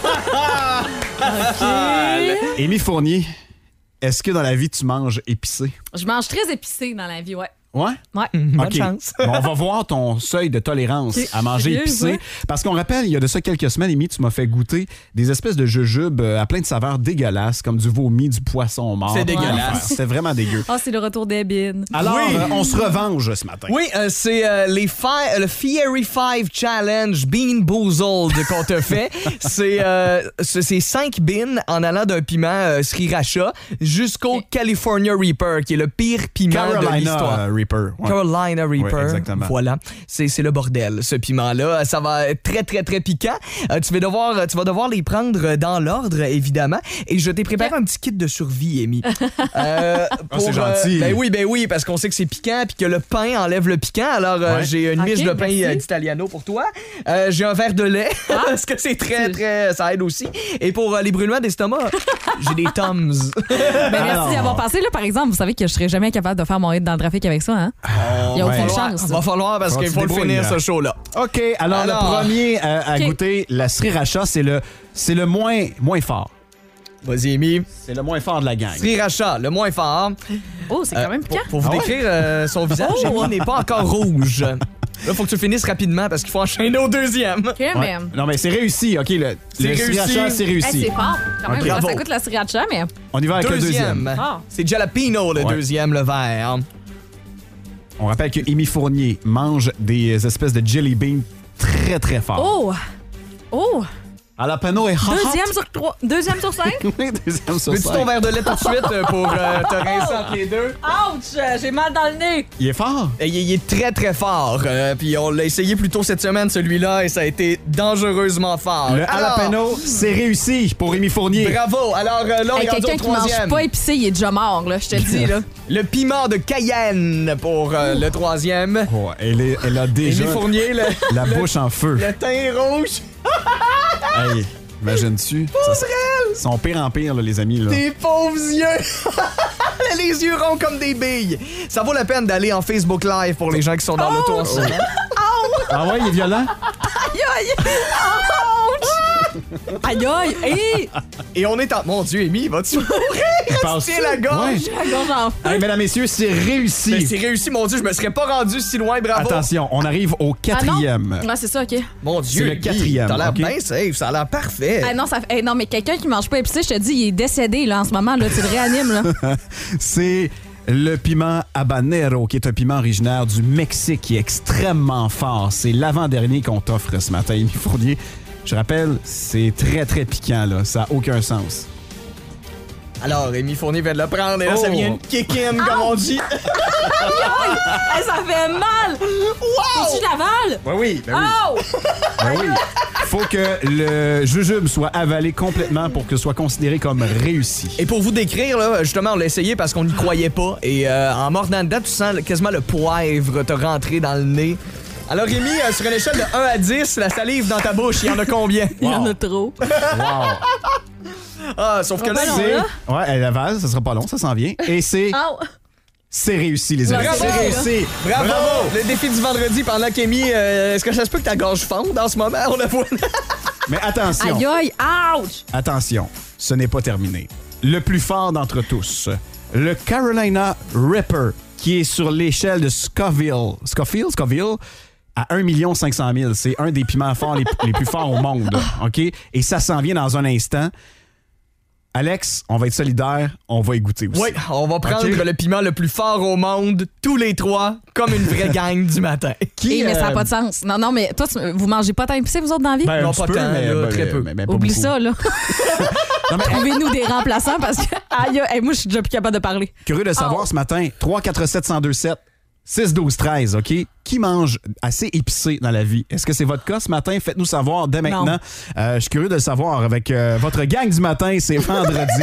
Speaker 4: Amy Fournier, est-ce que dans la vie tu manges épicé?
Speaker 6: Je mange très épicé dans la vie, ouais.
Speaker 4: Ouais?
Speaker 6: Ouais.
Speaker 5: Bonne
Speaker 4: OK.
Speaker 5: chance.
Speaker 4: Bon, on va voir ton seuil de tolérance
Speaker 6: OK.
Speaker 4: à manger
Speaker 6: Sérieux,
Speaker 4: épicé.
Speaker 6: ouais?
Speaker 4: Parce qu'on rappelle, il y a de ça quelques semaines, Amy, tu m'as fait goûter des espèces de jujubes euh, à plein de saveurs dégueulasses, comme du vomi, du poisson mort.
Speaker 5: C'est dégueulasse.
Speaker 4: C'était vraiment dégueu.
Speaker 6: Ah, c'est le retour des bines.
Speaker 4: Alors,
Speaker 5: Oui.
Speaker 4: euh, on se revanche ce matin.
Speaker 5: Oui, euh, c'est euh, les fi- le Fiery five Challenge Bean Boozled qu'on te fait. C'est euh, c'est c'est cinq beans en allant d'un piment euh, Sriracha jusqu'au California Reaper, qui est le pire piment de
Speaker 4: Carolina
Speaker 5: l'histoire.
Speaker 4: euh, Reaper. ouais.
Speaker 5: Carolina Reaper.
Speaker 4: Ouais, exactement.
Speaker 5: Voilà. C'est, c'est le bordel, ce piment-là. Ça va être très, très, très piquant. Euh, tu, vas devoir, tu vas devoir les prendre dans l'ordre, évidemment. Et je t'ai préparé un petit kit de survie, Amy. Euh, pour,
Speaker 4: c'est gentil.
Speaker 5: euh, ben oui, ben oui, parce qu'on sait que c'est piquant puis que le pain enlève le piquant. Alors, euh,
Speaker 4: Ouais.
Speaker 5: j'ai une
Speaker 6: Ok,
Speaker 5: miche de pain
Speaker 6: merci.
Speaker 5: euh, d'Italiano pour toi. Euh, j'ai un verre de lait, parce que c'est très, très... Ça aide aussi. Et pour euh, les brûlements d'estomac, j'ai des Tums.
Speaker 6: Ben, merci
Speaker 4: Alors.
Speaker 6: d'y avoir passé. Là, par exemple, vous savez que je serais jamais capable de faire mon hit dans le trafic avec ça. Hein? Il n'y a
Speaker 4: ouais.
Speaker 6: aucune
Speaker 5: Va falloir-
Speaker 6: chance.
Speaker 5: Va falloir, parce
Speaker 4: Faut
Speaker 5: qu'il
Speaker 4: que
Speaker 5: faut
Speaker 4: tu
Speaker 5: le
Speaker 4: débrouilles,
Speaker 5: finir,
Speaker 4: là.
Speaker 5: ce show-là.
Speaker 4: OK, alors,
Speaker 5: Alors.
Speaker 4: le premier euh, à
Speaker 6: OK.
Speaker 4: goûter la sriracha, c'est le, c'est le moins, moins fort.
Speaker 5: Vas-y, Amy.
Speaker 4: C'est le moins fort de la gang.
Speaker 5: Sriracha, le moins fort.
Speaker 6: Oh, c'est quand même piquant.
Speaker 5: Pour, pour vous
Speaker 4: Ah ouais?
Speaker 5: décrire euh, son visage,
Speaker 6: Oh!
Speaker 5: Amy n'est pas encore rouge. Là, faut que tu le finisses rapidement parce qu'il faut enchaîner au deuxième.
Speaker 6: OK, mais.
Speaker 4: Ouais. Non, mais c'est réussi. OK, le,
Speaker 5: C'est
Speaker 4: le
Speaker 5: réussi.
Speaker 4: sriracha, c'est
Speaker 6: Hey,
Speaker 4: réussi.
Speaker 6: c'est fort. Quand même,
Speaker 4: Ok.
Speaker 6: ça, ça
Speaker 5: Bravo.
Speaker 6: coûte la sriracha, mais.
Speaker 4: On y va avec le deuxième.
Speaker 6: Ah.
Speaker 5: C'est jalapeno, le
Speaker 4: Ouais.
Speaker 5: deuxième, le vert.
Speaker 4: On rappelle que Amy Fournier mange des espèces de jelly beans très, très forts.
Speaker 6: Oh! Oh!
Speaker 4: Jalapeno est hot.
Speaker 6: Deuxième sur trois. Deuxième sur cinq?
Speaker 4: Oui, deuxième sur
Speaker 5: Veux-tu
Speaker 4: cinq.
Speaker 5: ton verre de lait tout de suite euh, pour euh, te rincer entre les deux?
Speaker 6: Ouch! J'ai mal dans le nez.
Speaker 4: Il est fort.
Speaker 5: Et il, il est très très fort. Euh, Puis on l'a essayé plus tôt cette semaine, celui-là, et ça a été dangereusement fort.
Speaker 4: Le
Speaker 5: Alors,
Speaker 4: jalapeno, c'est réussi pour Amy Fournier.
Speaker 5: Bravo! Alors euh, là, on
Speaker 6: Hey,
Speaker 5: est rendu
Speaker 6: quelqu'un
Speaker 5: au
Speaker 6: qui mange
Speaker 5: troisième.
Speaker 6: pas épicé, il est déjà mort, là, je te le dis, là.
Speaker 5: Le piment de Cayenne pour euh, le troisième.
Speaker 4: Oh, elle, est- elle a déjà
Speaker 5: Amy Fournier, le,
Speaker 4: la bouche en feu.
Speaker 5: le teint rouge.
Speaker 4: Hey, imagine-tu? Ça, Ils sont pire en pire, là, les amis. Là.
Speaker 5: Tes pauvres yeux! Les yeux ronds comme des billes. Ça vaut la peine d'aller en Facebook Live pour les gens qui sont dans l'auto en ce moment.
Speaker 4: Ah ouais, il est violent?
Speaker 6: Aïe, aïe! Ouch! Aïe, aïe! Hey!
Speaker 5: Et on est en... Mon Dieu, Amy, vas-tu mourir? Tiens la gorge!
Speaker 4: Ouais.
Speaker 6: La gorge en
Speaker 4: Hey, mesdames, messieurs, c'est réussi.
Speaker 5: Mais c'est réussi, mon Dieu, je me serais pas rendu si loin, bravo!
Speaker 4: Attention, on arrive au quatrième.
Speaker 6: Ah non? Ouais, c'est ça, OK.
Speaker 5: Mon Dieu,
Speaker 4: C'est le quatrième,
Speaker 5: T'as l'air
Speaker 4: ok?
Speaker 5: bien safe, ça a l'air parfait.
Speaker 6: Ah non, ça, hey, non, mais quelqu'un qui mange pas épicé, je te dis, il est décédé là, en ce moment. Là, tu le réanimes. Là.
Speaker 4: C'est le piment habanero, qui est un piment originaire du Mexique, qui est extrêmement fort. C'est l'avant-dernier qu'on t'offre ce matin, Émy Fournier. Je rappelle, c'est très, très piquant, là. Ça n'a aucun sens.
Speaker 5: Alors, Amy Fournier vient de le prendre et là,
Speaker 4: Oh.
Speaker 5: ça vient de kick in, comme on dit.
Speaker 6: Hey, ça fait mal! Wow! Faut-tu l'avale?
Speaker 4: Ben oui, ben oui.
Speaker 6: Oh!
Speaker 4: Ben oui. Faut que le jujube soit avalé complètement pour que ce soit considéré comme réussi.
Speaker 5: Et pour vous décrire, là, justement, on l'a essayé parce qu'on n'y croyait pas. Et euh, en mordant dedans, tu sens quasiment le poivre te rentrer dans le nez. Alors, Rémi, euh, sur une échelle de un à dix, la salive dans ta bouche, il y en a combien?
Speaker 6: Il y en a trop.
Speaker 4: Wow.
Speaker 5: Ah, sauf que là,
Speaker 6: pas long,
Speaker 5: c'est...
Speaker 6: là.
Speaker 4: Ouais, elle avale, ça sera pas long, ça s'en vient. Et c'est
Speaker 6: Oh!
Speaker 4: c'est réussi, les amis.
Speaker 5: Bravo!
Speaker 4: C'est réussi.
Speaker 5: Bravo! Le défi du vendredi pendant qu'Amy... Euh, est-ce que ça se peut que ta gorge fonde en ce moment? On la voit.
Speaker 4: Mais attention,
Speaker 6: Aïe, aïe! Ouch!
Speaker 4: attention, ce n'est pas terminé. Le plus fort d'entre tous, le Carolina Reaper, qui est sur l'échelle de Scoville. Scofield, Scoville, à un million cinq cent mille. C'est un des piments forts les, les plus forts au monde. OK? Et ça s'en vient dans un instant. Alex, on va être solidaires, on va y goûter aussi.
Speaker 5: Oui, on va prendre
Speaker 4: Ok.
Speaker 5: le piment le plus fort au monde, tous les trois, comme une vraie gang du matin.
Speaker 4: Qui,
Speaker 6: Eh, mais ça n'a
Speaker 4: euh,
Speaker 6: pas de sens. Non, non, mais toi, tu- vous mangez pas tant épicé, vous autres, dans la vie?
Speaker 4: Ben,
Speaker 5: Non,
Speaker 4: un petit
Speaker 5: pas
Speaker 4: peu,
Speaker 5: tant,
Speaker 4: mais,
Speaker 5: là,
Speaker 4: ben,
Speaker 5: très peu.
Speaker 4: mais- mais pas
Speaker 6: Oublie
Speaker 4: beaucoup.
Speaker 6: ça, là.
Speaker 4: Non, mais,
Speaker 6: Trouvez-nous des remplaçants parce que. Aïe, aïe, moi, je suis déjà plus capable de parler.
Speaker 4: curieux de savoir
Speaker 6: Oh.
Speaker 4: ce matin, trois quatre sept un deux sept six douze treize, OK? Qui mange assez épicé dans la vie? Est-ce que c'est votre cas ce matin? Faites-nous savoir dès
Speaker 6: Non.
Speaker 4: maintenant. Euh, je suis curieux de le savoir avec euh, votre gang du matin. C'est vendredi.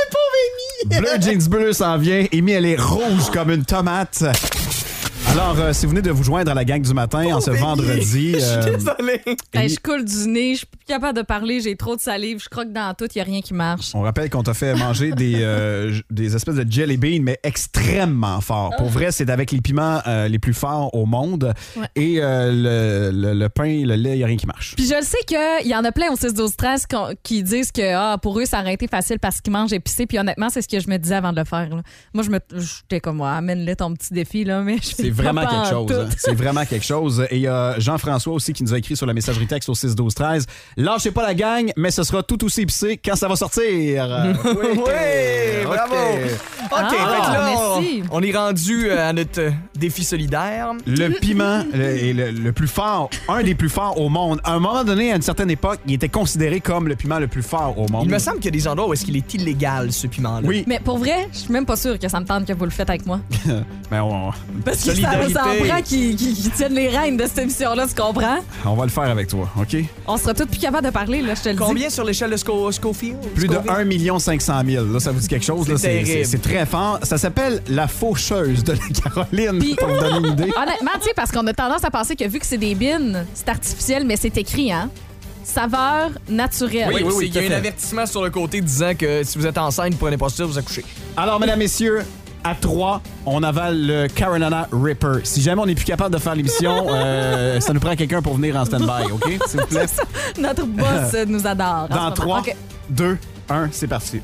Speaker 4: Bleu Jeans Bleu s'en vient. Amy, elle est rouge comme une tomate. Alors, euh, si vous venez de vous joindre à la gang du matin en ce vendredi...
Speaker 5: Je suis
Speaker 4: euh,
Speaker 5: désolé.
Speaker 6: Hey,
Speaker 4: Amy-
Speaker 6: je coule du nez, je suis plus capable de parler, j'ai trop de salive, je croque dans tout, il n'y a rien qui marche.
Speaker 4: On rappelle qu'on t'a fait manger des, euh, j- des espèces de jelly beans, mais extrêmement forts. Pour vrai, c'est avec les piments euh, les plus forts au monde.
Speaker 6: Ouais.
Speaker 4: Et euh, le, le- le pain, le lait, il n'y a rien qui marche.
Speaker 6: Puis je le sais qu'il y en a plein au six douze treize qu'on- qui disent que ah, pour eux, ça aurait été facile parce qu'ils mangent épicé. Puis honnêtement, c'est ce que je me disais avant de le faire. là. Moi, je me, j'étais comme, moi, amène-le ton petit défi, là, mais je fais
Speaker 4: C'est vraiment
Speaker 6: pas
Speaker 4: quelque
Speaker 6: en
Speaker 4: chose.
Speaker 6: tout.
Speaker 4: hein. C'est vraiment quelque chose. Et il y a Jean-François aussi qui nous a écrit sur la messagerie texte au six douze treize. Lâchez pas la gang, mais ce sera tout aussi épicé quand ça va sortir. Euh,
Speaker 5: Oui,
Speaker 4: OK.
Speaker 5: bravo. OK,
Speaker 6: Ah,
Speaker 5: fait que là,
Speaker 6: merci.
Speaker 5: on, on est rendu euh, à notre euh, défi solidaire.
Speaker 4: Le piment le, est le, le plus fort, un des plus forts au monde. À un moment donné, à une certaine époque, il était considéré comme le piment le plus fort au monde.
Speaker 5: Il me semble qu'il y a des endroits où est-ce qu'il est illégal, ce piment-là.
Speaker 4: Oui,
Speaker 6: Mais pour vrai, je suis même pas sûre que ça me tente que vous le faites avec moi.
Speaker 4: mais on,
Speaker 6: Parce que ça,
Speaker 5: Solidarité.
Speaker 6: ça en prend qui, qui, qui tiennent les rênes de cette émission-là, tu comprends?
Speaker 4: on va le faire avec toi, OK?
Speaker 6: On sera tous plus capables de parler, là, je te le dis.
Speaker 5: Combien sur l'échelle de Sco- Schofield?
Speaker 4: Plus de
Speaker 5: Scoville?
Speaker 4: un million cinq cent mille. Là, ça vous dit quelque chose? là?
Speaker 5: C'est
Speaker 4: C'est
Speaker 5: terrible.
Speaker 4: c'est- c'est très fort. Ça s'appelle la faucheuse de la Caroline,
Speaker 6: Puis-
Speaker 4: pour vous donner une idée.
Speaker 6: Honnêtement, tu sais, parce qu'on a tendance à penser que vu que c'est des bines, c'est artificiel, mais c'est écrit, hein? Saveur naturelle.
Speaker 5: Oui,
Speaker 4: oui,
Speaker 5: oui,
Speaker 4: oui,
Speaker 5: il y a
Speaker 4: tout à
Speaker 5: un
Speaker 4: fait.
Speaker 5: avertissement sur le côté disant que si vous êtes enceinte, prenez pas ça, vous accouchez.
Speaker 4: Alors, mesdames, messieurs, à trois, on avale le Carolina Reaper. Si jamais on n'est plus capable de faire l'émission, euh, ça nous prend quelqu'un pour venir en stand-by, OK? S'il vous plaît.
Speaker 6: Notre boss euh, nous adore. en ce
Speaker 4: Dans
Speaker 6: moment.
Speaker 4: trois,
Speaker 6: OK.
Speaker 4: deux, un, c'est parti.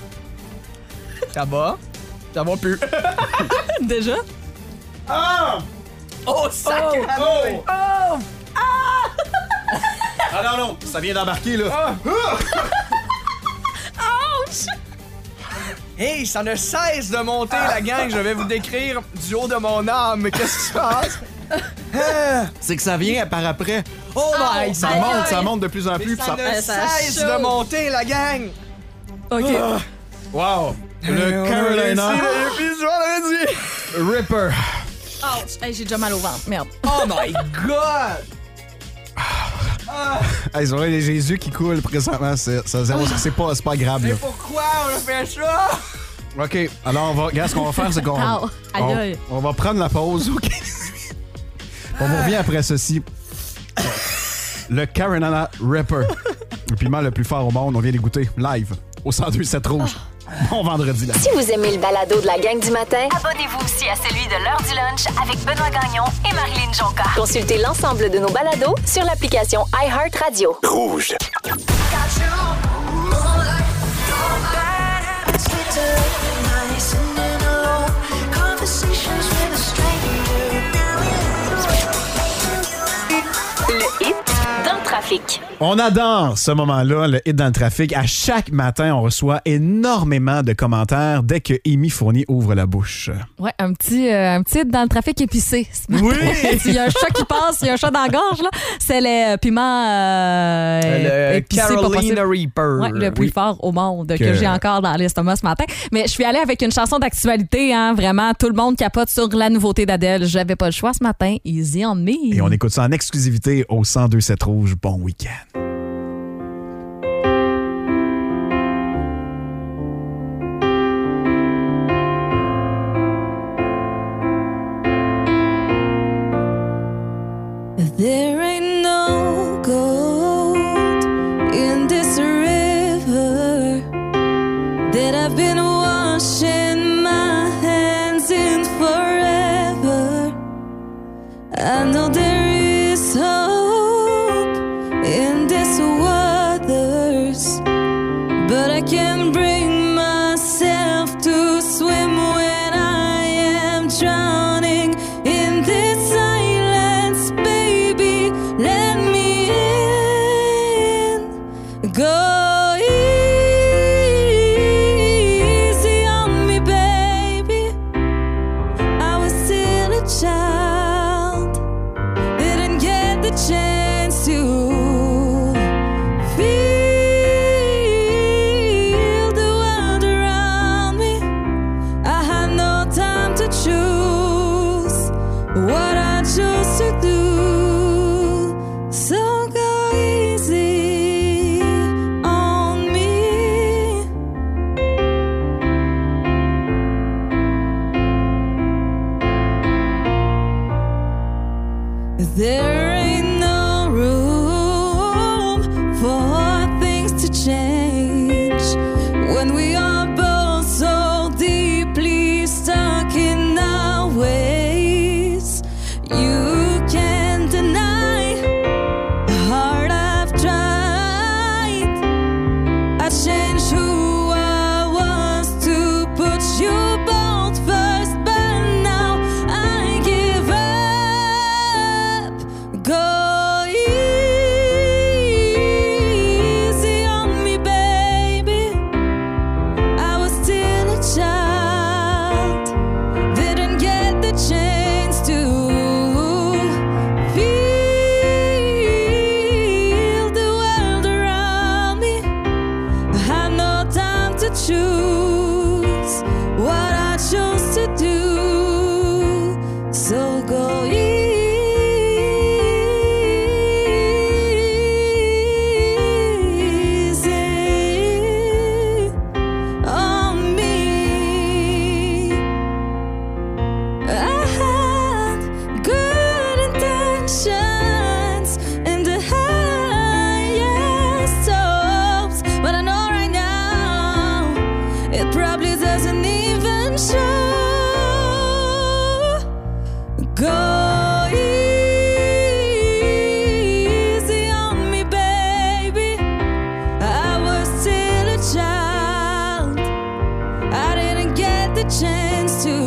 Speaker 5: Ça va? Ça va plus.
Speaker 6: Déjà?
Speaker 5: Oh, sacré!
Speaker 6: Oh!
Speaker 4: Ah non, non, ça vient d'embarquer, là.
Speaker 5: Hey, ça ne cesse de monter, la gang. Je vais vous décrire du haut de mon âme. Qu'est-ce qui se passe?
Speaker 4: C'est que ça vient par après.
Speaker 5: Oh my
Speaker 6: Aïe,
Speaker 4: Ça
Speaker 6: aïe,
Speaker 4: monte,
Speaker 6: aïe.
Speaker 4: ça monte de plus en plus. puis
Speaker 5: Ça
Speaker 4: ça-
Speaker 5: ne
Speaker 6: ça
Speaker 5: cesse
Speaker 6: chauffe.
Speaker 5: de monter, la gang.
Speaker 6: OK.
Speaker 4: Wow!
Speaker 5: Euh,
Speaker 4: Le
Speaker 5: on a
Speaker 4: Carolina
Speaker 5: réussi le défi du vendredi.
Speaker 4: Ripper.
Speaker 6: Ouch. Hey, j'ai déjà mal au ventre. Merde.
Speaker 5: Oh my God!
Speaker 4: Hey, c'est vrai, les Jésus qui coulent présentement, c'est ça, zéro- c'est pas, c'est pas grave, là.
Speaker 5: Mais pourquoi on a fait ça?
Speaker 4: OK, alors, on va, regarde, ce qu'on va faire, c'est qu'on
Speaker 6: Ow. Aïe,
Speaker 4: on,
Speaker 6: aïe.
Speaker 4: on va prendre la pause, OK? On vous revient après ceci. Le Carolina Reaper. Le piment le plus fort au monde, on vient d'écouter live au cent deux sept Rouge. Bon vendredi, là.
Speaker 2: Si vous aimez le balado de la gang du matin, abonnez-vous aussi à celui de l'heure du lunch avec Benoît Gagnon et Marilyn Jonca. Consultez l'ensemble de nos balados sur l'application iHeartRadio.
Speaker 3: Rouge.
Speaker 2: Le hit dans le trafic.
Speaker 4: On adore ce moment-là, le hit dans le trafic. À chaque matin, on reçoit énormément de commentaires dès que Amy Fournier ouvre la bouche.
Speaker 6: Ouais, un petit, euh, un petit hit dans le trafic épicé. ce matin.
Speaker 4: Oui!
Speaker 6: Il y a un chat qui passe, il y a un chat dans la gorge, là. C'est le piment euh,
Speaker 5: Le
Speaker 6: épicé, pas
Speaker 5: Carolina
Speaker 6: possible.
Speaker 5: Reaper.
Speaker 6: Ouais, le plus
Speaker 4: Oui.
Speaker 6: fort au monde que,
Speaker 4: Que-
Speaker 6: j'ai encore dans l'estomac ce matin. Mais je suis allée avec une chanson d'actualité, hein, vraiment. Tout le monde capote sur la nouveauté d'Adèle. J'avais pas le choix ce matin. Easy on me.
Speaker 4: Et on écoute ça en exclusivité au cent deux sept Rouge. Bon week-end.
Speaker 8: There ain't no gold in this river that I've been washing my hands in forever. I know there is hope in this waters, but I can't bring myself to swim when I am drowning in this silence. Baby, let me in. Go easy on me, baby. I was still a child, didn't get the chance to feel the world around me. I had no time to choose what I chose to do. So go easy on me. There ain't no room for things to change when we are both so deeply stuck in our ways. You can't deny how hard I've tried. I changed who I was to put you both first, but now I give up. Go easy on me, baby. I was still a child, didn't get the chance to feel the world around me. I had no time to choose what I chose to do. So go easy on me. I had good intentions and the highest hopes, but I know right now it probably doesn't even show. Go easy on me, baby. I was still a child, I didn't get the chance to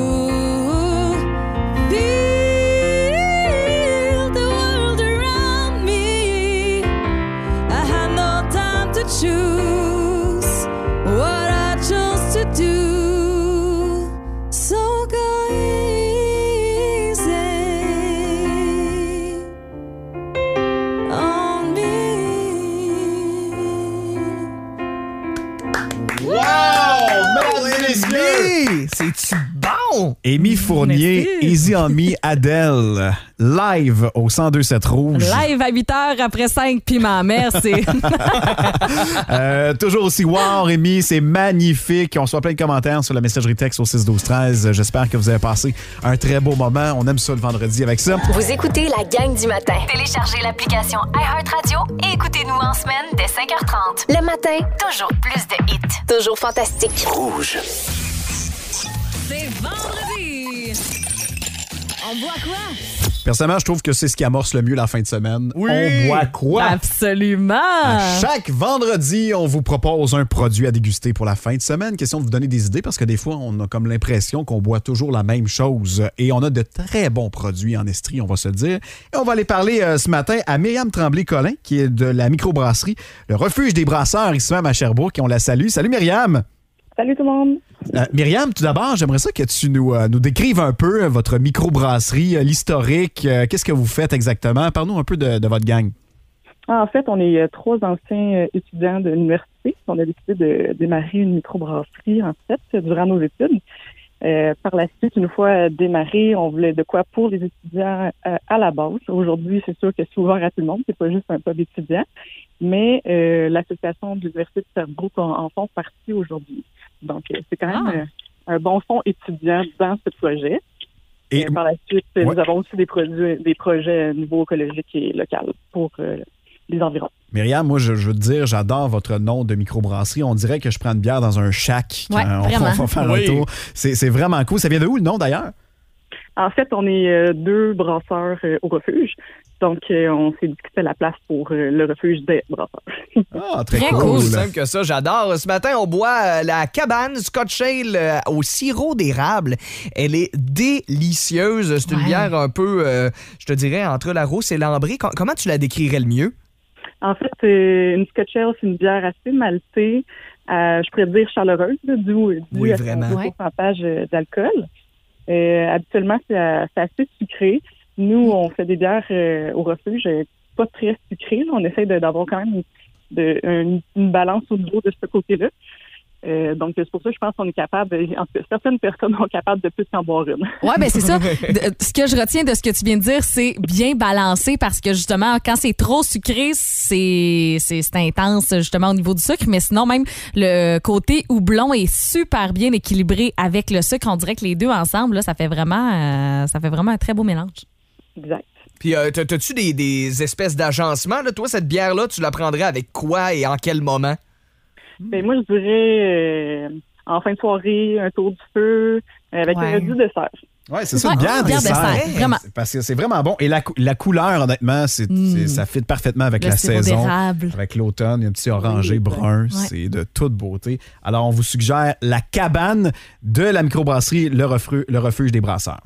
Speaker 8: feel the world around me. I had no time to choose what I chose to do. So go easy on me.
Speaker 4: Wow! Mesdames et messieurs!
Speaker 5: C'est-tu bon!
Speaker 4: Amy Fournier,
Speaker 6: Merci.
Speaker 4: Easy on Me, Adele, live au cent deux sept Rouge.
Speaker 6: Live à huit heures après cinq piments. Merci.
Speaker 4: Euh, toujours aussi wow, Rémi, c'est magnifique. On reçoit plein de commentaires sur la messagerie texte au six douze treize. J'espère que vous avez passé un très beau moment. On aime ça le vendredi avec ça.
Speaker 2: Vous écoutez la gang du matin. Téléchargez l'application iHeartRadio et écoutez-nous en semaine dès cinq heures trente. Le matin, toujours plus de hits. Toujours fantastique.
Speaker 3: Rouge.
Speaker 6: C'est vendredi. On boit quoi?
Speaker 4: Personnellement, je trouve que c'est ce qui amorce le mieux la fin de semaine.
Speaker 5: Oui.
Speaker 4: On boit quoi?
Speaker 6: Absolument.
Speaker 4: À chaque vendredi, on vous propose un produit à déguster pour la fin de semaine. Question de vous donner des idées parce que des fois, on a comme l'impression qu'on boit toujours la même chose. Et on a de très bons produits en Estrie, on va se le dire. Et on va aller parler euh, ce matin à Myriam Tremblay-Collin, qui est de la microbrasserie Le Refuge des Brasseurs, ici même à Sherbrooke. Et on la salue. Salut Myriam!
Speaker 9: Salut tout le monde.
Speaker 4: Euh, Myriam, tout d'abord, j'aimerais ça que tu nous, euh, nous décrives un peu euh, votre microbrasserie, euh, l'historique. Euh, qu'est-ce que vous faites exactement? Parle-nous un peu de, de votre gang.
Speaker 9: En fait, on est euh, trois anciens euh, étudiants de l'université. On a décidé de démarrer une microbrasserie, en fait, durant nos études. Euh, par la suite, une fois démarré, on voulait de quoi pour les étudiants euh, à la base. Aujourd'hui, c'est sûr que c'est ouvert à tout le monde. C'est pas juste un pub étudiant. Mais euh, l'association de l'Université de Sherbrooke en, en font partie aujourd'hui. Donc, euh, c'est quand même
Speaker 6: Ah.
Speaker 9: euh, un bon fonds étudiant dans ce projet.
Speaker 4: Et
Speaker 9: Et par la suite, euh,
Speaker 4: Ouais.
Speaker 9: nous avons aussi des, produits, des projets au niveau écologique et local pour euh, les environs.
Speaker 4: Myriam, moi, je, je veux te dire, j'adore votre nom de microbrasserie. On dirait que je prends une bière dans un shack quand
Speaker 6: Ouais,
Speaker 4: on,
Speaker 6: vraiment.
Speaker 4: on va faire
Speaker 5: Oui.
Speaker 4: un tour. C'est, c'est vraiment cool. Ça vient de où, le nom, d'ailleurs?
Speaker 9: En fait, on est euh, deux brasseurs euh, au refuge. Donc, euh, on s'est dit que c'était la place pour euh, le refuge des brasseurs.
Speaker 4: Ah, très,
Speaker 6: Très
Speaker 4: cool.
Speaker 6: cool.
Speaker 5: Aussi simple que ça, j'adore. Ce matin, on boit euh, la cabane Scotch Ale euh, au sirop d'érable. Elle est délicieuse. C'est une
Speaker 6: Ouais.
Speaker 5: bière un peu, euh, je te dirais, entre la rousse et l'ambrée. Com- comment tu la décrirais le mieux?
Speaker 9: En fait, euh, une Scotch Ale, c'est une bière assez maltée, euh, je pourrais dire chaleureuse, là, dû, dû
Speaker 5: Oui,
Speaker 9: à son
Speaker 5: vraiment.
Speaker 9: haut
Speaker 6: Ouais.
Speaker 9: pourcentage euh, d'alcool. Euh, habituellement, c'est, euh, c'est assez sucré. Nous, on fait des bières euh, au refuge, euh, pas très sucrées. là. On essaie de- d'avoir quand même de, une, une balance au niveau de ce côté-là. Euh, donc, c'est pour ça que je pense qu'on est capable, en tout cas, certaines personnes sont capables de plus en boire une.
Speaker 6: Ouais, ben c'est ça. De- ce que je retiens de ce que tu viens de dire, c'est bien balancé parce que justement, quand c'est trop sucré, c'est, c'est, c'est intense justement au niveau du sucre. Mais sinon, même le côté houblon est super bien équilibré avec le sucre. On dirait que les deux ensemble, là, ça fait vraiment, euh, ça fait vraiment un très beau mélange.
Speaker 9: Exact.
Speaker 5: Puis, euh, t'as- t'as-tu des, des espèces d'agencements? Là? Toi, cette bière-là, tu la prendrais avec quoi et en quel moment?
Speaker 9: Ben, moi, je dirais euh, en fin de soirée, un tour du feu, euh, avec
Speaker 6: Ouais.
Speaker 9: un du dessert.
Speaker 4: Ouais, c'est ça,
Speaker 6: Ouais,
Speaker 4: une bière
Speaker 6: bière
Speaker 4: dessert.
Speaker 6: dessert, vraiment.
Speaker 4: C'est Parce que c'est vraiment bon. Et la, cou- la couleur, honnêtement, c'est,
Speaker 6: Mm.
Speaker 4: c'est- ça fit parfaitement avec
Speaker 6: Le
Speaker 4: la
Speaker 6: sirop
Speaker 4: saison.
Speaker 6: d'érable.
Speaker 4: Avec l'automne, il y a un petit orangé brun.
Speaker 6: Ouais.
Speaker 4: C'est de toute beauté. Alors, on vous suggère la cabane de la microbrasserie Le, Refru- Le Refuge des Brasseurs.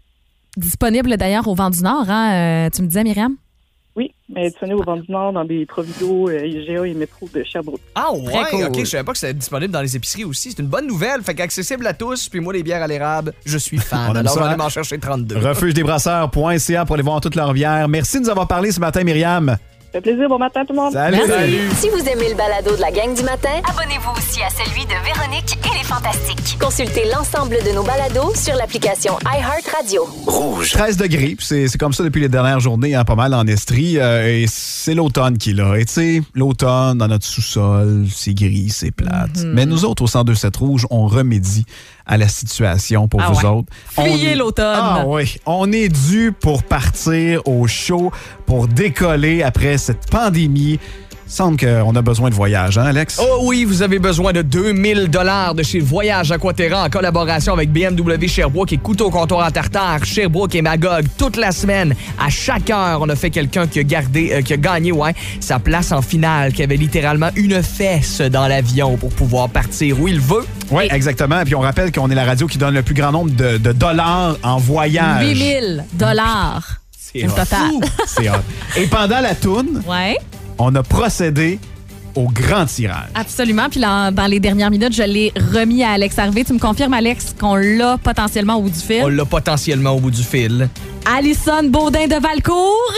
Speaker 6: Disponible d'ailleurs au Vent du Nord, hein, euh, tu me disais, Myriam?
Speaker 9: Oui, mais disponible au Vent du Nord dans des Provigo, euh, I G A et métro de Sherbrooke.
Speaker 5: Ah ouais,
Speaker 6: Très cool.
Speaker 5: ok, je savais pas que c'était disponible dans les épiceries aussi. C'est une bonne nouvelle, fait qu'accessible à tous. Puis moi, les bières à l'érable, je suis fan.
Speaker 4: On aime
Speaker 5: Alors,
Speaker 4: ça,
Speaker 5: on va
Speaker 4: hein?
Speaker 5: aller m'en chercher trente-deux.
Speaker 4: refuge des brasseurs point c a pour aller voir toute leur bière. Merci de nous avoir parlé ce matin, Myriam.
Speaker 9: Ça fait plaisir, bon matin tout le monde.
Speaker 4: Salut!
Speaker 2: Si vous aimez le balado de la gang du matin, abonnez-vous aussi à celui de Véronique et les Fantastiques. Consultez l'ensemble de nos balados sur l'application iHeartRadio.
Speaker 3: Rouge.
Speaker 4: treize degrés, puis c'est, c'est comme ça depuis les dernières journées, hein, pas mal en Estrie. euh, et c'est l'automne qui est là. Et tu sais, l'automne, dans notre sous-sol, c'est gris, c'est plate.
Speaker 6: Mm-hmm.
Speaker 4: Mais nous autres, au cent deux sept Rouge, on remédie à la situation pour
Speaker 6: Ah
Speaker 4: vous
Speaker 6: ouais.
Speaker 4: autres. On
Speaker 6: Fuyez
Speaker 4: est-
Speaker 6: l'automne.
Speaker 4: Ah oui, on est dû pour partir au show, pour décoller après cette pandémie. Il semble qu'on a besoin de voyage, hein, Alex?
Speaker 5: Oh oui, vous avez besoin de deux mille dollars de chez Voyage Aquaterra en collaboration avec B M W Sherbrooke et Couteau Comptoir à Tartare, Sherbrooke et Magog. Toute la semaine, à chaque heure, on a fait quelqu'un qui a gardé, euh, qui a gagné, ouais, sa place en finale, qui avait littéralement une fesse dans l'avion pour pouvoir partir où il veut.
Speaker 4: Oui, exactement. Puis on rappelle qu'on est la radio qui donne le plus grand nombre de, de dollars en voyage.
Speaker 6: huit mille dollars.
Speaker 4: C'est
Speaker 6: au
Speaker 4: hot.
Speaker 6: total.
Speaker 4: C'est hot. Et pendant la toune,
Speaker 6: Ouais.
Speaker 4: on a procédé au grand tirage.
Speaker 6: Absolument. Puis là, dans les dernières minutes, je l'ai remis à Alex Harvey. Tu me confirmes, Alex, qu'on l'a potentiellement au bout du fil?
Speaker 5: On l'a potentiellement au bout du fil.
Speaker 6: Alison Baudin de Valcourt.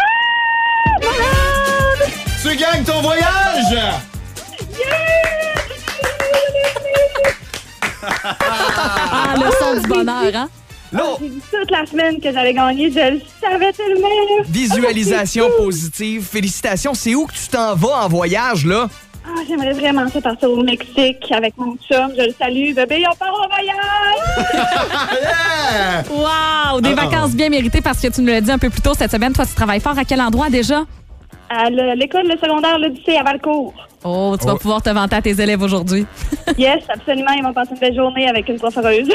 Speaker 4: Tu gagnes ton voyage!
Speaker 6: Ah, le son du bonheur, hein?
Speaker 5: Là,
Speaker 10: J'ai dit toute la semaine que j'allais gagner. Je le savais tellement.
Speaker 5: visualisation positive. Félicitations. C'est où que tu t'en vas en voyage, là?
Speaker 10: Ah, j'aimerais vraiment ça partir au Mexique avec mon chum. Je le salue. Bébé, on part en voyage!
Speaker 4: Yeah!
Speaker 6: Wow! Des
Speaker 4: Ah.
Speaker 6: vacances bien méritées parce que tu nous l'as dit un peu plus tôt cette semaine. Toi, tu travailles fort. À quel endroit déjà?
Speaker 10: À le- l'école le secondaire, l'Odyssée, à Valcourt.
Speaker 6: Oh, tu vas
Speaker 4: Oh.
Speaker 6: pouvoir te vanter à tes élèves aujourd'hui.
Speaker 10: Yes, absolument. Ils vont passer une belle journée avec une prof heureuse.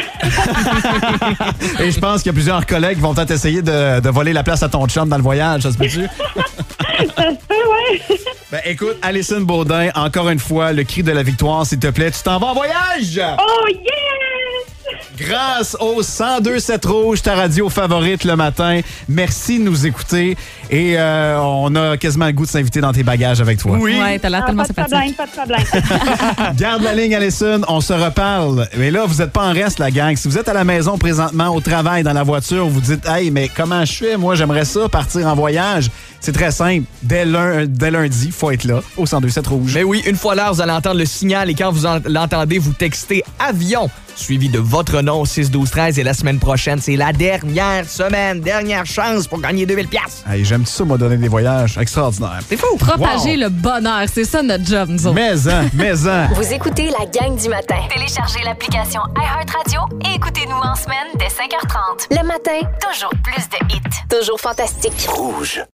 Speaker 4: Et je pense qu'il y a plusieurs collègues qui vont peut-être essayer de, de voler la place à ton chum dans le voyage, ça se peut-tu?
Speaker 10: Ça se peut, ouais.
Speaker 4: Ben écoute, Alison Baudin, encore une fois, le cri de la victoire, s'il te plaît. Tu t'en vas en voyage!
Speaker 10: Oh, yes!
Speaker 4: Grâce au cent deux sept Rouge, ta radio favorite le matin. Merci de nous écouter. Et euh, on a quasiment le goût de s'inviter dans tes bagages avec toi.
Speaker 5: Oui.
Speaker 6: Ouais, t'as l'air
Speaker 10: Ah,
Speaker 6: tellement
Speaker 10: pas de
Speaker 6: sympathique.
Speaker 10: problème, pas de problème.
Speaker 4: Garde la ligne, Alison. On se reparle. Mais là, vous n'êtes pas en reste, la gang. Si vous êtes à la maison présentement, au travail, dans la voiture, vous dites « Hey, mais comment je fais? Moi, j'aimerais ça, partir en voyage. » C'est très simple. Dès, lun- dès lundi, il faut être là, au cent deux sept Rouge.
Speaker 5: Mais oui, une fois l'heure, vous allez entendre le signal et quand vous en- l'entendez, vous textez avion suivi de votre nom au six douze treize et la semaine prochaine, c'est la dernière semaine, dernière chance pour gagner deux mille piastres.
Speaker 4: Hey, j'aime ça, moi, donner des voyages. Extraordinaire.
Speaker 5: C'est fou!
Speaker 6: Propager
Speaker 4: Wow.
Speaker 6: le bonheur, c'est ça notre job, nous autres.
Speaker 4: Mais-en, mais-en.
Speaker 2: Vous écoutez la gang du matin.
Speaker 1: Téléchargez l'application iHeartRadio et écoutez-nous en semaine dès cinq heures trente.
Speaker 2: Le matin,
Speaker 1: Toujours plus de hits.
Speaker 2: toujours fantastique.
Speaker 3: Rouge.